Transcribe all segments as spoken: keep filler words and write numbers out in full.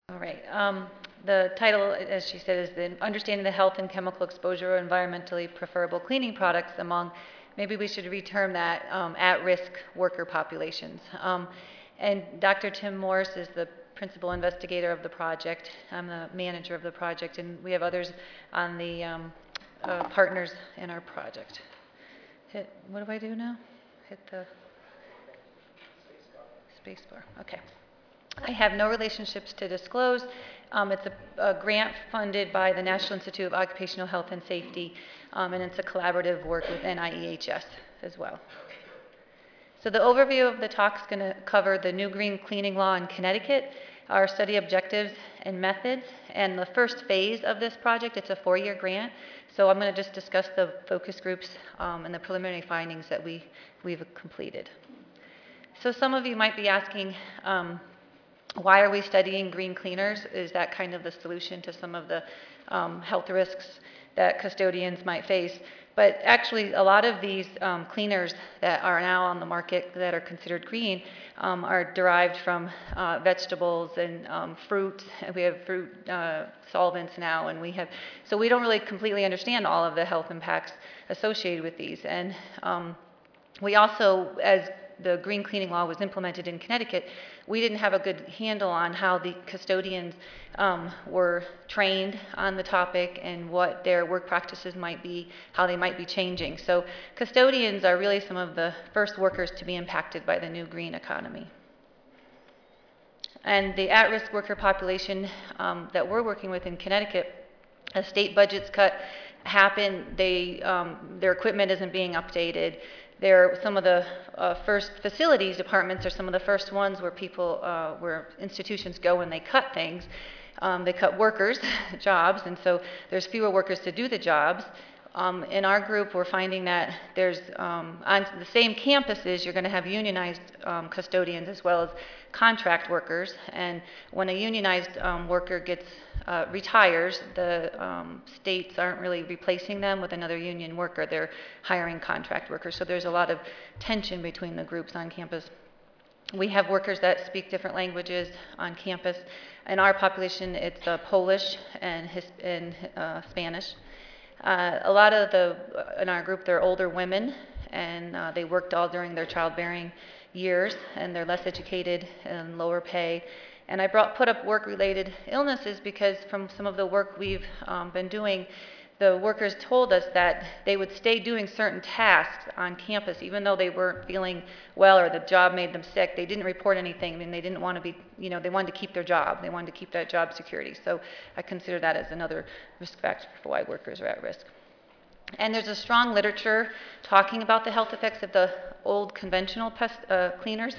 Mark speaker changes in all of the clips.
Speaker 1: All right. Um, the title, as she said, is the Understanding the Health and Chemical Exposure of Environmentally Preferable Cleaning Products Among, maybe we should reterm that, um, at-risk worker populations. Um, and Doctor Tim Morris is the principal investigator of the project. I'm the manager of the project, and we have others on the um, uh, partners in our project. Hit, what do I do now? Hit the space bar. Okay. I have no relationships to disclose. Um, it's a, a grant funded by the National Institute of Occupational Health and Safety, um, and it's a collaborative work with N I E H S as well. So the overview of the talk is going to cover the new green cleaning law in Connecticut, our study objectives and methods, and the first phase of this project. It's a four-year grant, so I'm going to just discuss the focus groups um, and the preliminary findings that we, we've completed. So some of you might be asking, um, why are we studying green cleaners? Is that kind of the solution to some of the um, health risks that custodians might face? But actually, a lot of these um, cleaners that are now on the market that are considered green um, are derived from uh, vegetables and um, fruit. We have fruit uh, solvents now, and we have, so we don't really completely understand all of the health impacts associated with these. And um, we also, as the green cleaning law was implemented in Connecticut, we didn't have a good handle on how the custodians um, were trained on the topic and what their work practices might be, how they might be changing. So custodians are really some of the first workers to be impacted by the new green economy. And the at-risk worker population um, that we're working with in Connecticut, as state budgets cut happen, they, um, their equipment isn't being updated. They're some of the uh, first facilities departments are some of the first ones where people, uh, where institutions go and they cut things. Um, they cut workers, jobs, and so there's fewer workers to do the jobs. Um, in our group, we're finding that there's, um, on the same campuses, you're going to have unionized um, custodians as well as contract workers. And when a unionized um, worker gets uh, retires, the um, states aren't really replacing them with another union worker. They're hiring contract workers. So there's a lot of tension between the groups on campus. We have workers that speak different languages on campus. In our population, it's uh, Polish and, His and uh, Spanish. Uh, a lot of the, in our group, they're older women, and uh, they worked all during their childbearing years, and they're less educated and lower pay. And I brought, put up work-related illnesses because from some of the work we've um, been doing, the workers told us that they would stay doing certain tasks on campus even though they weren't feeling well or the job made them sick. They didn't report anything. I mean, they didn't want to be, you know, they wanted to keep their job. They wanted to keep that job security. So I consider that as another risk factor for why workers are at risk. And there's a strong literature talking about the health effects of the old conventional pest uh, cleaners.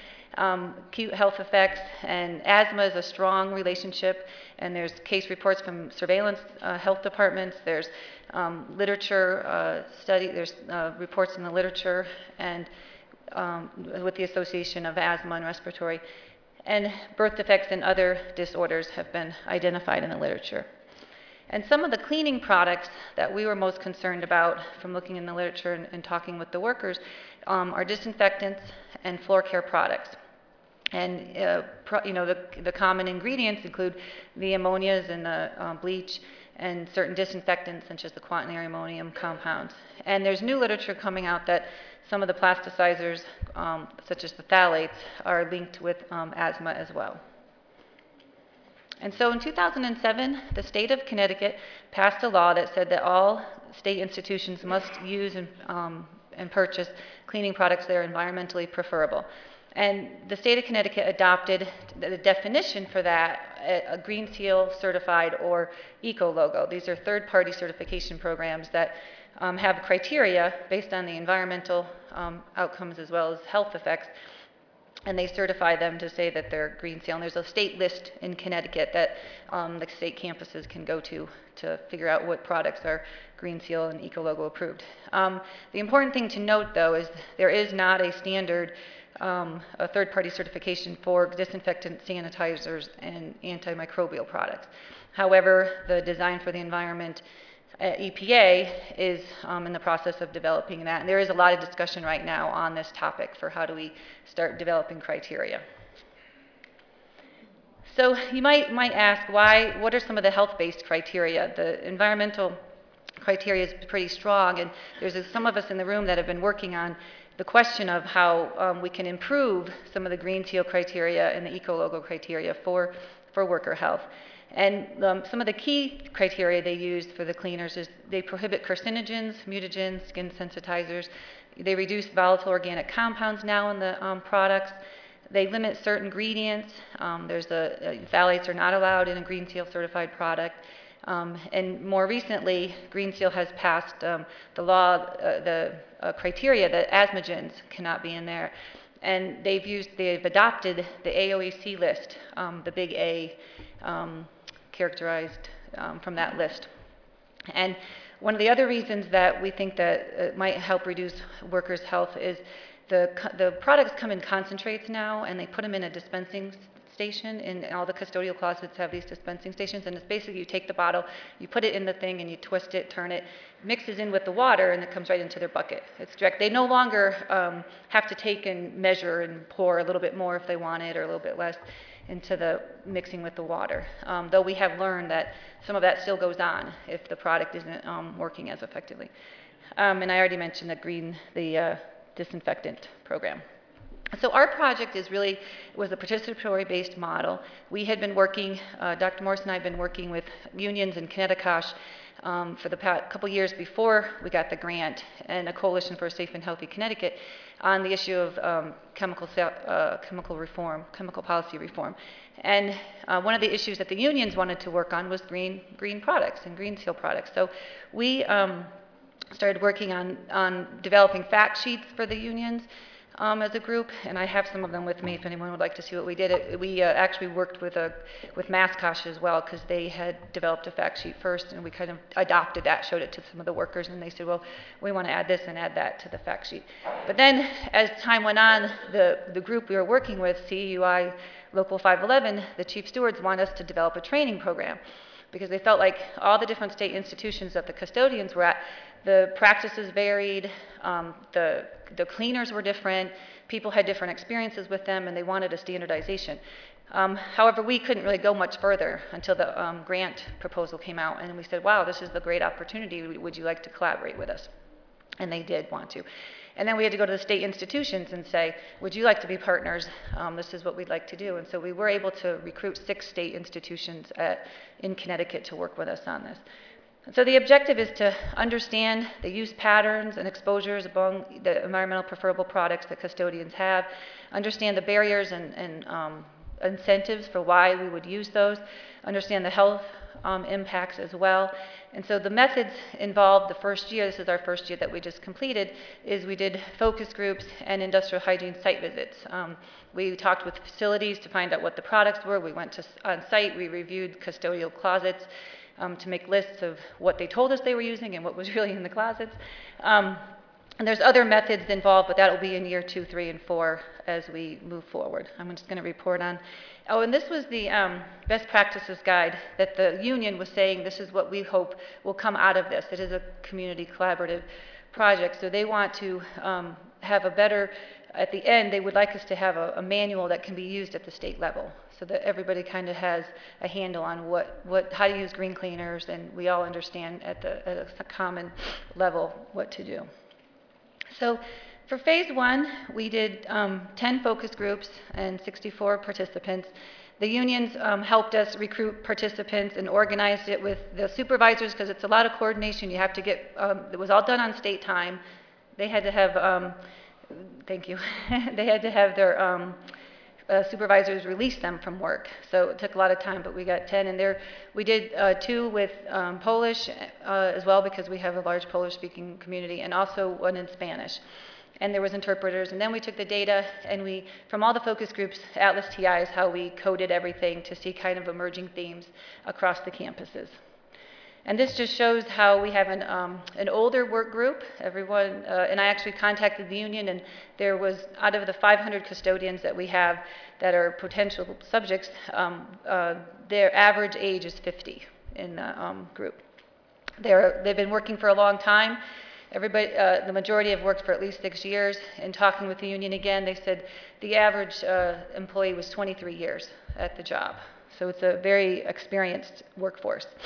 Speaker 1: Um, acute health effects, and asthma is a strong relationship, and there's case reports from surveillance uh, health departments, there's um, literature uh, study, there's uh, reports in the literature, and um, with the Association of Asthma and Respiratory, and birth defects and other disorders have been identified in the literature. And some of the cleaning products that we were most concerned about from looking in the literature and, and talking with the workers um, are disinfectants and floor care products. And uh, pro, you know, the, the common ingredients include the ammonias and the uh, bleach and certain disinfectants such as the quaternary ammonium compounds. And there's new literature coming out that some of the plasticizers, um, such as the phthalates, are linked with um, asthma as well. And so in two thousand seven, the state of Connecticut passed a law that said that all state institutions must use and, um, and purchase cleaning products that are environmentally preferable. And the state of Connecticut adopted the definition for that, a Green Seal certified or eco logo. These are third-party certification programs that um, have criteria based on the environmental um, outcomes as well as health effects. And they certify them to say that they're Green Seal. And there's a state list in Connecticut that um, the state campuses can go to to figure out what products are Green Seal and eco logo approved. Um, the important thing to note, though, is there is not a standard Um, a third-party certification for disinfectant, sanitizers, and antimicrobial products. However, the Design for the Environment uh, E P A is um, in the process of developing that. And there is a lot of discussion right now on this topic for how do we start developing criteria. So you might, might ask, why, what are some of the health-based criteria? The environmental criteria is pretty strong, and there's a, some of us in the room that have been working on the question of how um, we can improve some of the Green Seal criteria and the Ecologo criteria for, for worker health. And um, some of the key criteria they use for the cleaners is they prohibit carcinogens, mutagens, skin sensitizers. They reduce volatile organic compounds now in the um, products. They limit certain ingredients. Um, there's a, a phthalates are not allowed in a Green Seal certified product. Um, and more recently, Green Seal has passed um, the law, uh, the uh, criteria that asthmagens cannot be in there. And they've used, they've adopted the A O E C list, um, the big A, um, characterized um, from that list. And one of the other reasons that we think that it might help reduce workers' health is the, the products come in concentrates now, and they put them in a dispensing station, and all the custodial closets have these dispensing stations, and it's basically you take the bottle, you put it in the thing, and you twist it, turn it, mixes in with the water, and it comes right into their bucket. It's direct. They no longer um, have to take and measure and pour a little bit more if they want it, or a little bit less into the mixing with the water. Um, though we have learned that some of that still goes on if the product isn't um, working as effectively. Um, and I already mentioned the green, the uh, disinfectant program. So our project is really, was a participatory-based model. We had been working, uh, Doctor Morse and I have been working with unions in Connecticut um, for the past couple years before we got the grant, and a Coalition for a Safe and Healthy Connecticut on the issue of um, chemical, uh, chemical reform, chemical policy reform. And uh, one of the issues that the unions wanted to work on was green, green products and Green Seal products. So we um, started working on, on developing fact sheets for the unions um, as a group, and I have some of them with me if anyone would like to see what we did. It, we uh, actually worked with, a, with Mascosh as well, because they had developed a fact sheet first, and we kind of adopted that, showed it to some of the workers, and they said, well, we want to add this and add that to the fact sheet. But then, as time went on, the, the group we were working with, C E U I Local five eleven, the chief stewards wanted us to develop a training program, because they felt like all the different state institutions that the custodians were at, the practices varied, um, the, the cleaners were different, people had different experiences with them, and they wanted a standardization. Um, however, we couldn't really go much further until the um, grant proposal came out, and we said, wow, this is the great opportunity, would you like to collaborate with us? And they did want to. And then we had to go to the state institutions and say, would you like to be partners? Um, this is what we'd like to do. And so we were able to recruit six state institutions at, in Connecticut to work with us on this. And so the objective is to understand the use patterns and exposures among the environmental preferable products that custodians have, understand the barriers and, and um, incentives for why we would use those, understand the health um, impacts as well. And so the methods involved the first year, this is our first year that we just completed, is we did focus groups and industrial hygiene site visits. Um, we talked with facilities to find out what the products were. We went to on site, we reviewed custodial closets um, to make lists of what they told us they were using and what was really in the closets. Um, and there's other methods involved, but that'll be in year two, three, and four as we move forward. I'm just going to report on. Oh, and this was the um, best practices guide that the union was saying this is what we hope will come out of this. It is a community collaborative project, so they want to um, have a better, at the end, they would like us to have a, a manual that can be used at the state level so that everybody kind of has a handle on what, what, how to use green cleaners, and we all understand at, the, at a common level what to do. So for phase one, we did um, ten focus groups and sixty-four participants. The unions um, helped us recruit participants and organized it with the supervisors, because it's a lot of coordination. You have to get, um, it was all done on state time. They had to have, um, thank you, they had to have their um, uh, supervisors release them from work. So it took a lot of time, but we got ten. And there, we did uh, two with um, Polish uh, as well, because we have a large Polish-speaking community, and also one in Spanish. And there was interpreters, and then we took the data, and we, from all the focus groups, Atlas T I is how we coded everything to see kind of emerging themes across the campuses. And this just shows how we have an, um, an older work group. Everyone, uh, and I actually contacted the union, and there was, out of the five hundred custodians that we have that are potential subjects, um, uh, their average age is fifty in the um, group. They're, they've been working for a long time. Everybody, uh, the majority have worked for at least six years. In talking with the union again, they said the average uh, employee was twenty-three years at the job. So it's a very experienced workforce.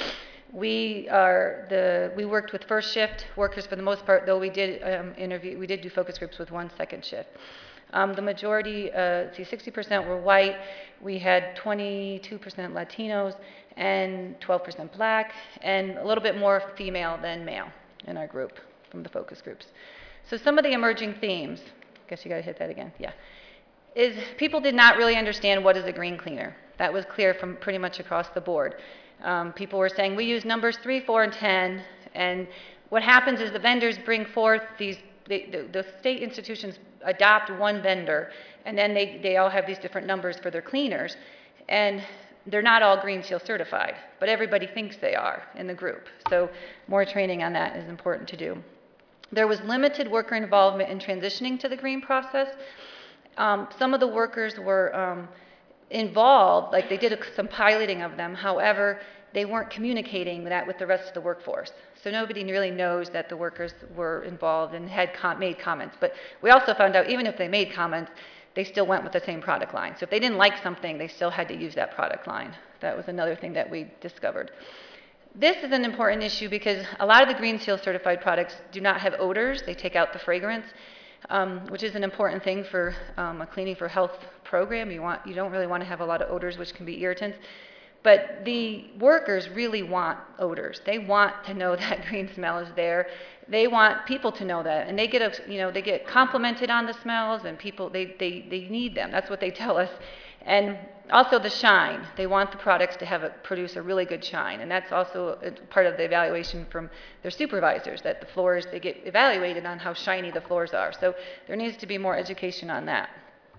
Speaker 1: We are the we worked with first shift workers for the most part, though we did um, interview we did do focus groups with one second shift. Um, the majority, uh, see, sixty percent were white. We had twenty-two percent Latinos and twelve percent Black, and a little bit more female than male in our group from the focus groups. So some of the emerging themes, I guess you got to hit that again, yeah, is people did not really understand what is a green cleaner. That was clear from pretty much across the board. Um, people were saying, we use numbers three, four, and ten, and what happens is the vendors bring forth these, they, the, the state institutions adopt one vendor, and then they, they all have these different numbers for their cleaners, and they're not all Green Seal certified, but everybody thinks they are in the group. So more training on that is important to do. There was limited worker involvement in transitioning to the green process. Um, some of the workers were um, involved, like they did a, some piloting of them. However, they weren't communicating that with the rest of the workforce. So nobody really knows that the workers were involved and had com made comments. But we also found out even if they made comments, they still went with the same product line. So if they didn't like something, they still had to use that product line. That was another thing that we discovered. This is an important issue because a lot of the Green Seal certified products do not have odors. They take out the fragrance, um, which is an important thing for um, a cleaning for health program. You, want, you don't really want to have a lot of odors, which can be irritants. But the workers really want odors. They want to know that green smell is there. They want people to know that, and they get a, you know they get complimented on the smells, and people they they they need them. That's what they tell us. And also the shine. They want the products to have a, produce a really good shine, and that's also a part of the evaluation from their supervisors. That the floors they get evaluated on how shiny the floors are. So there needs to be more education on that.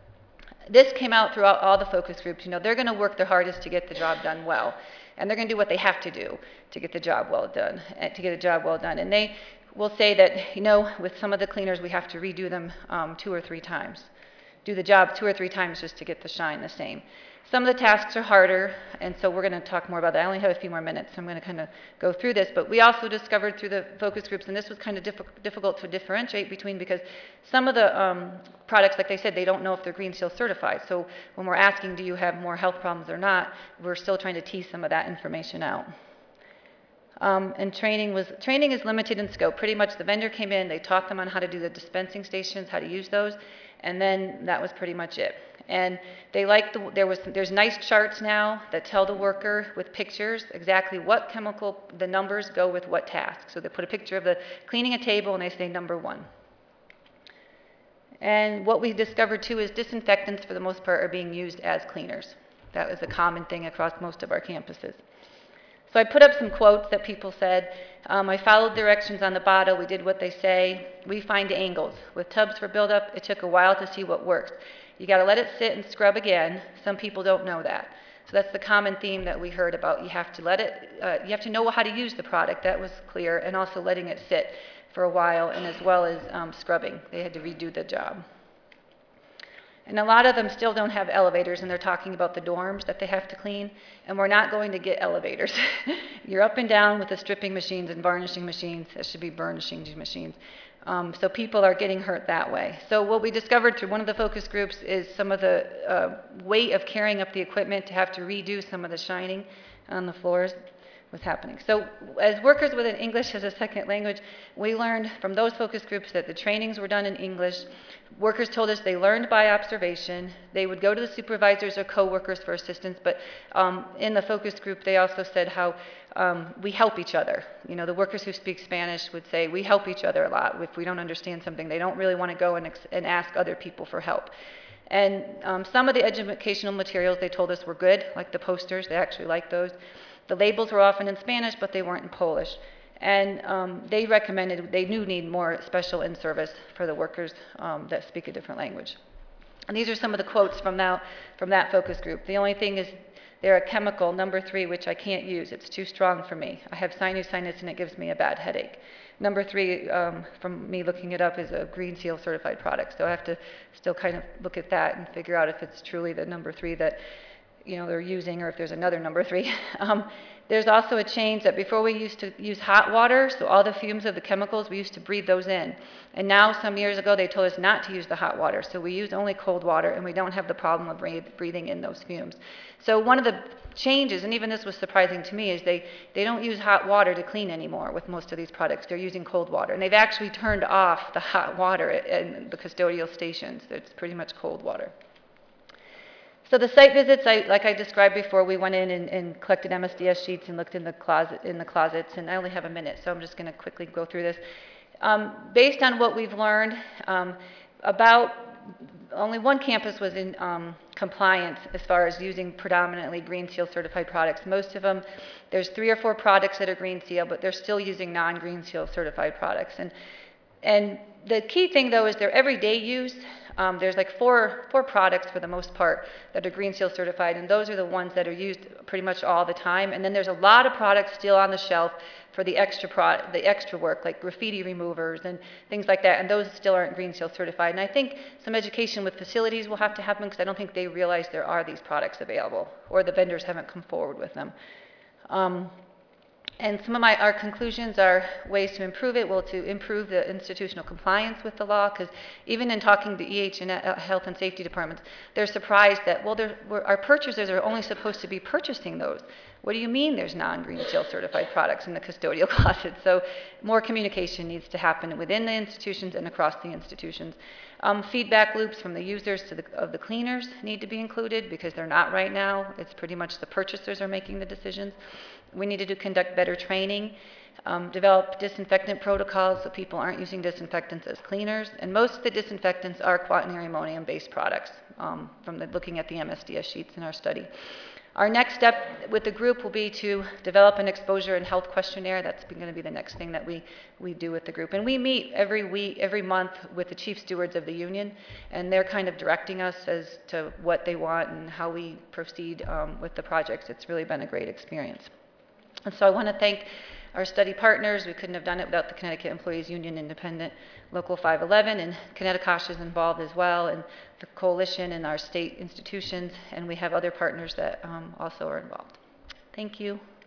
Speaker 1: This came out throughout all the focus groups. You know, they're going to work their hardest to get the job done well, and they're going to do what they have to do to get the job well done. To get a job well done, and they will say that, you know, with some of the cleaners, we have to redo them um, two or three times, do the job two or three times just to get the shine the same. Some of the tasks are harder, and so we're going to talk more about that. I only have a few more minutes, so I'm going to kind of go through this. But we also discovered through the focus groups, and this was kind of diff difficult to differentiate between, because some of the um, products, like they said, they don't know if they're Green Seal certified. So when we're asking, do you have more health problems or not, we're still trying to tease some of that information out. Um, and training was training is limited in scope. Pretty much the vendor came in, they taught them on how to do the dispensing stations, how to use those, and then that was pretty much it. And they liked the, there was there's nice charts now that tell the worker with pictures exactly what chemical the numbers go with what task. So they put a picture of the cleaning a table and they say number one. And what we discovered too is disinfectants for the most part are being used as cleaners. That was a common thing across most of our campuses. So I put up some quotes that people said. Um, I followed directions on the bottle. We did what they say. We find angles. With tubs for buildup, it took a while to see what works. You got to let it sit and scrub again. Some people don't know that. So that's the common theme that we heard about. You have to let it, uh, you have to know how to use the product. That was clear. And also letting it sit for a while, and as well as um, scrubbing. They had to redo the job. And a lot of them still don't have elevators, and they're talking about the dorms that they have to clean, and we're not going to get elevators. You're up and down with the stripping machines and varnishing machines. That should be burnishing machines. Um, so people are getting hurt that way. So what we discovered through one of the focus groups is some of the uh, weight of carrying up the equipment to have to redo some of the shining on the floors was happening. So as workers with an English as a second language, we learned from those focus groups that the trainings were done in English. Workers told us they learned by observation. They would go to the supervisors or co-workers for assistance, but um, in the focus group they also said how um, we help each other. You know, the workers who speak Spanish would say we help each other a lot. If we don't understand something, they don't really want to go and, ex and ask other people for help. And um, some of the educational materials they told us were good, like the posters. They actually liked those. The labels were often in Spanish, but they weren't in Polish. And um, they recommended, they do need more special in-service for the workers um, that speak a different language. And these are some of the quotes from, now, from that focus group. The only thing is they're a chemical, number three, which I can't use. It's too strong for me. I have sinusitis and it gives me a bad headache. Number three, um, from me looking it up, is a Green Seal certified product. So I have to still kind of look at that and figure out if it's truly the number three that you know, they're using, or if there's another number three. Um, there's also a change that before we used to use hot water, so all the fumes of the chemicals, we used to breathe those in. And now, some years ago, they told us not to use the hot water, so we use only cold water, and we don't have the problem of breathing in those fumes. So one of the changes, and even this was surprising to me, is they, they don't use hot water to clean anymore with most of these products. They're using cold water. And they've actually turned off the hot water in the custodial stations. It's pretty much cold water. So the site visits, I, like I described before, we went in and, and collected M S D S sheets and looked in the closet, in the closets, and I only have a minute, so I'm just going to quickly go through this. Um, based on what we've learned, um, about only one campus was in um, compliance as far as using predominantly Green Seal certified products. Most of them, there's three or four products that are Green Seal, but they're still using non-Green Seal certified products. And and the key thing, though, is their everyday use. Um, there's like four, four products for the most part that are Green Seal certified, and those are the ones that are used pretty much all the time. And then there's a lot of products still on the shelf for the extra pro the extra work, like graffiti removers and things like that, and those still aren't Green Seal certified. And I think some education with facilities will have to happen, because I don't think they realize there are these products available, or the vendors haven't come forward with them. Um, And some of my, our conclusions are ways to improve it. Well, to improve the institutional compliance with the law, because even in talking to E H and uh, health and safety departments, they're surprised that, well, they're, we're, our purchasers are only supposed to be purchasing those. What do you mean there's non-Green Seal certified products in the custodial closet? So more communication needs to happen within the institutions and across the institutions. Um, feedback loops from the users to the, of the cleaners need to be included, because they're not right now. It's pretty much the purchasers are making the decisions. We needed to conduct better training, um, develop disinfectant protocols so people aren't using disinfectants as cleaners. And most of the disinfectants are quaternary ammonium-based products, um, from the, looking at the M S D S sheets in our study. Our next step with the group will be to develop an exposure and health questionnaire. That's going to be the next thing that we, we do with the group. And we meet every week, every month with the chief stewards of the union, and they're kind of directing us as to what they want and how we proceed um, with the projects. It's really been a great experience. And so I want to thank our study partners. We couldn't have done it without the Connecticut Employees Union Independent Local five eleven, and Connecticut is involved as well, and the coalition and our state institutions, and we have other partners that um, also are involved. Thank you.